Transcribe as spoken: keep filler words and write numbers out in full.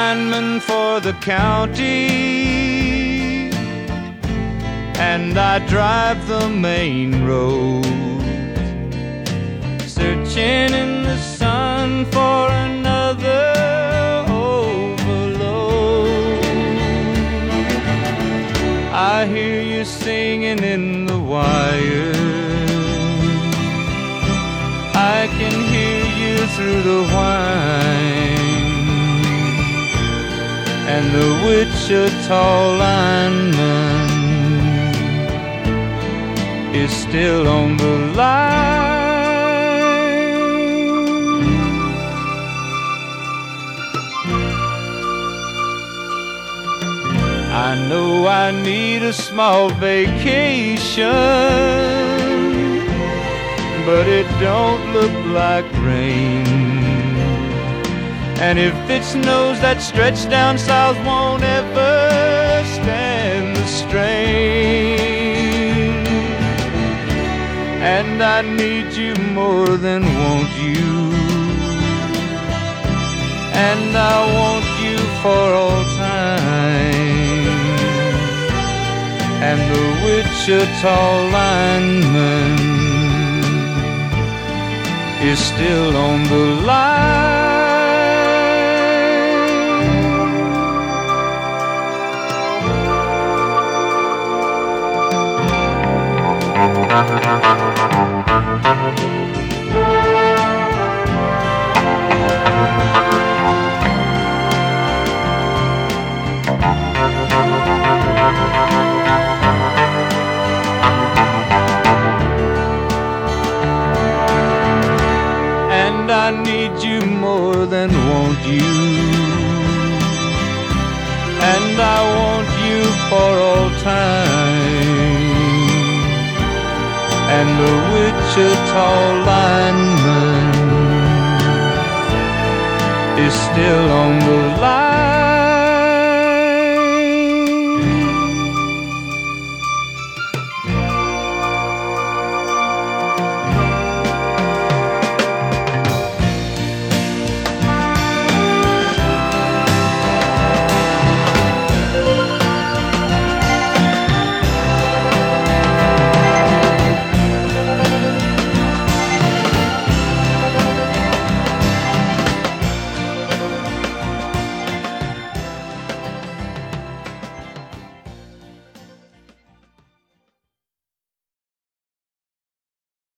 lineman for the county, and I drive the main road, searching in the sun for another overload. I hear you singing in the wire, I can hear you through the whine, and the Wichita lineman is still on the line. I know I need a small vacation, but it don't look like rain. And if it snows, that stretch down south won't ever stand the strain. And I need you more than want you, and I want you for all time. And the Wichita lineman is still on the line. And I need you more than want you, and I want you for all time. And the Wichita lineman is still on the line.